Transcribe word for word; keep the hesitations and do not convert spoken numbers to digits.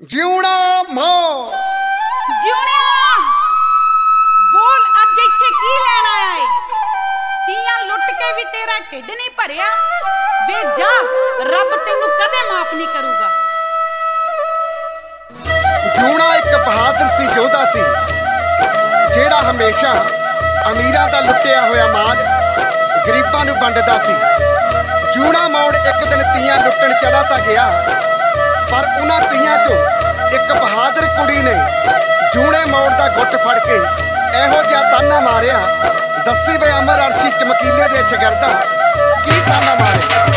ਜਿਉਣਾ ਮਾਂ ਜਿਉਣਿਆ ਬੋਲ ਅੱਜ ਇੱਥੇ ਕੀ ਲੈਣ ਆਇਆ ਏ? ਤੀਆਂ ਲੁੱਟ ਕੇ ਵੀ ਤੇਰਾ ਢਿੱਡ ਨਹੀਂ ਭਰਿਆ ਵੇ ਜਾ, ਰੱਬ ਤੈਨੂੰ ਕਦੇ ਮਾਫ ਨਹੀਂ ਕਰੂਗਾ। ਜਿਉਣਾ ਇੱਕ ਬਹਾਦਰ ਸੀ, ਯੋਧਾ ਸੀ, ਜਿਹੜਾ ਹਮੇਸ਼ਾ ਅਮੀਰਾਂ ਦਾ ਲੁੱਟਿਆ ਹੋਇਆ ਮਾਲ ਗਰੀਬਾਂ ਨੂੰ ਵੰਡਦਾ ਸੀ। ਜਿਉਣਾ ਮੋੜ ਇੱਕ ਦਿਨ ਤੀਆਂ ਲੁੱਟਣ ਚਲਾ ਤਾਂ ਗਿਆ, ਪਰ ਉਹਨਾਂ ਤੀਆਂ ਚੋਂ ਇੱਕ ਬਹਾਦਰ ਕੁੜੀ ਨੇ ਜਿਉਣੇ ਮੋੜ ਦਾ ਗੁੱਟ ਫੜ ਕੇ ਇਹੋ ਜਿਹਾ ਤਾਨਾ ਮਾਰਿਆ, ਦੱਸੀ ਵੇ ਅਮਰ ਅਰਸ਼ੀ ਚਮਕੀਲੇ ਦੇ ਸ਼ਗਿਰਦਾ ਕੀ ਤਾਨਾ ਮਾਰੇ।